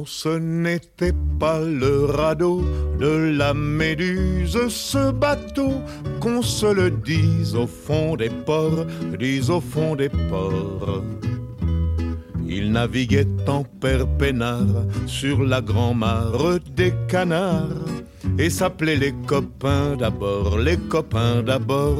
ce n'était pas le radeau de la Méduse, ce bateau, qu'on se le dise au fond des ports, dise au fond des ports. Il naviguait en père peinard sur la grand-mare des canards et s'appelait les copains d'abord, les copains d'abord.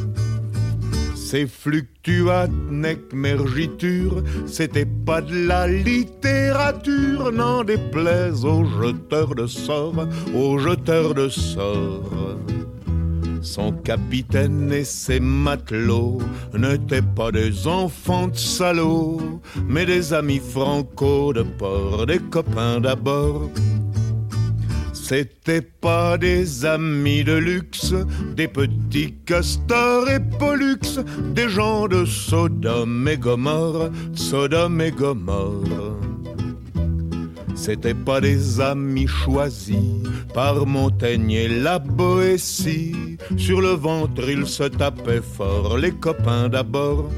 Ces fluctuates nec mergiture, c'était pas de la littérature, n'en déplaise aux jeteurs de sorts, aux jeteurs de sorts. Son capitaine et ses matelots n'étaient pas des enfants de salauds, mais des amis franco de port, des copains d'abord. C'étaient pas des amis de luxe, des petits castors et pollux, des gens de Sodome et Gomorre, Sodome et Gomorre. C'étaient pas des amis choisis par Montaigne et la Boétie. Sur le ventre ils se tapaient fort, les copains d'abord.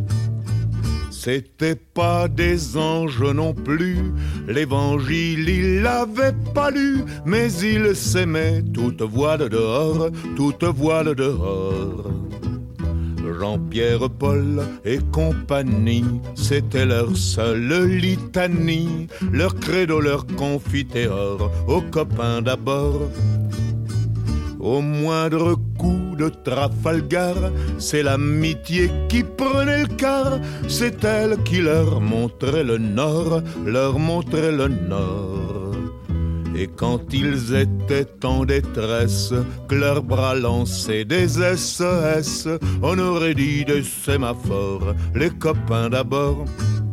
C'étaient pas des anges non plus, l'évangile il l'avait pas lu, mais ils s'aimaient toute voile dehors, toute voile dehors. Jean-Pierre, Paul et compagnie, c'était leur seule litanie, leur credo, leur confiteor, aux copains d'abord. Au moindre coup de Trafalgar, c'est l'amitié qui prenait le quart, c'est elle qui leur montrait le nord, leur montrait le nord. Et quand ils étaient en détresse, que leurs bras lançaient des SES, on aurait dit des sémaphores, les copains d'abord.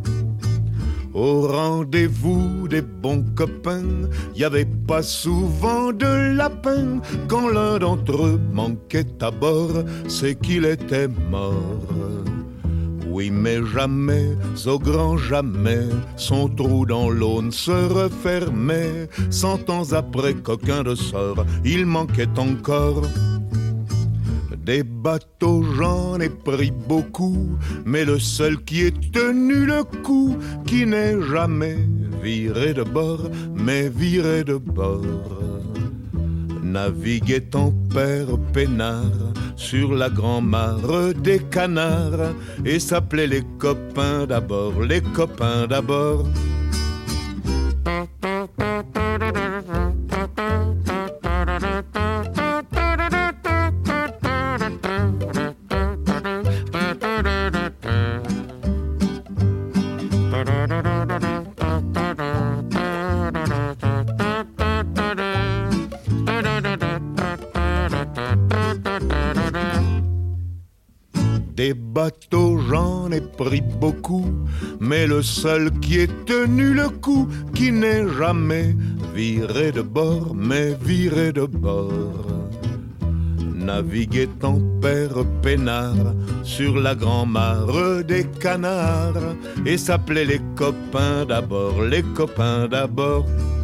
Au rendez-vous des bons copains, y avait pas souvent de lapin. Quand l'un d'entre eux manquait à bord, c'est qu'il était mort. Oui, mais jamais, au grand jamais, son trou dans l'eau se refermait. 100 ans après qu'aucun de sort, il manquait encore. Des bateaux, j'en ai pris beaucoup, mais le seul qui ait tenu le coup, qui n'est jamais viré de bord, mais viré de bord, naviguait en père peinard sur la grand-mare des canards et s'appelait les copains d'abord, les copains d'abord. Des bateaux, j'en ai pris beaucoup, mais le seul qui ait tenu le coup, qui n'est jamais viré de bord, mais viré de bord, naviguait en père peinard sur la grand-mare des canards et s'appelait les copains d'abord, les copains d'abord.